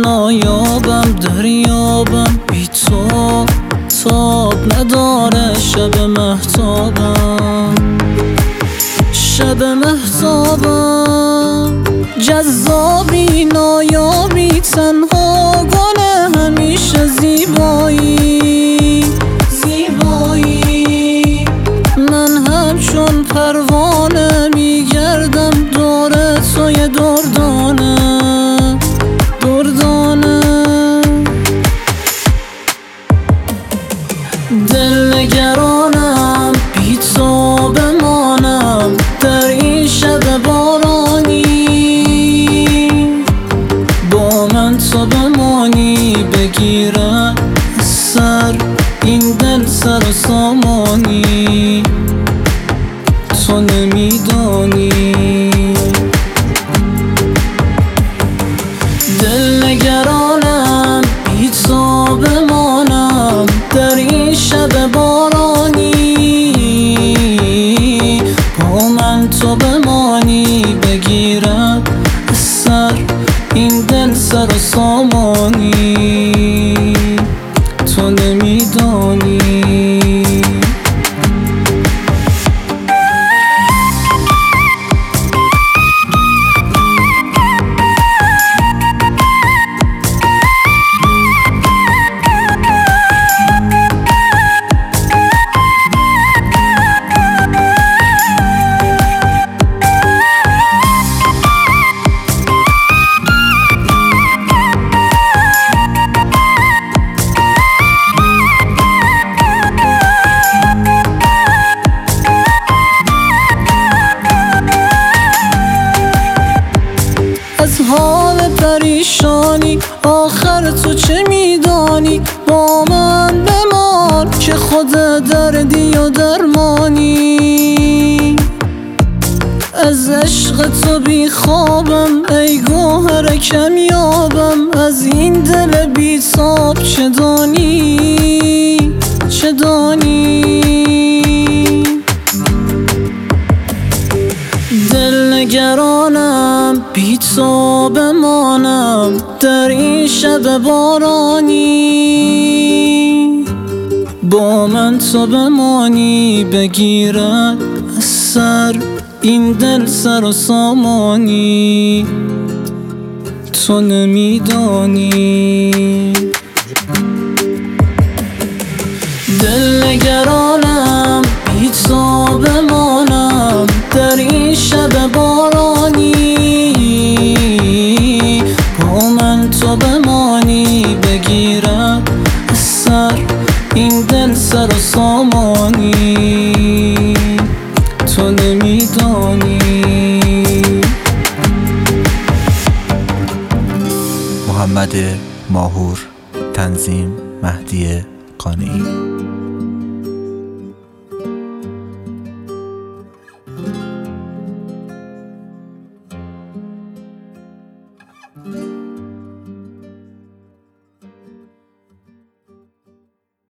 نایابم، دریابم بی تو تاب نداره. شب مهتابم، شب مهتابم، جذابی نایابی، تنها گل همیشه زیبایی، زیبایی. من همچون پروانه میگردم دور توی دردانه، دردانه. دل نگرانم بی تو بمانم در این شب بارانی. با من تو بمانی بگیرد سر این دل سر و سامانی. تو نمیدانی دل نگرانم بی تو بمانم در این شب بارانی. با من تو بمانی بگیرد سر این دل سر و سامانی. تو نمیدانی از حال پریشانی آخر تو چه میدانی؟ با من بمان که خود دردی و درمانی. از عشق تو بی خوابم ای گوهر کمیابم، از این دل بی تاب چه دانی، چه دانی؟ دل نگرانم بی تو بمانم در این شب بارانی. با من تو بمانی بگیرد سر این دل سر و سامانی. تو نمیدانی دل نگرانم بی تو بمانم در این شب بارانی. با من تو بمانی بگیرد سر این دل سر و سامانی. تو نمیدانی محمد ماهور، تنظیم مهدی قانعی.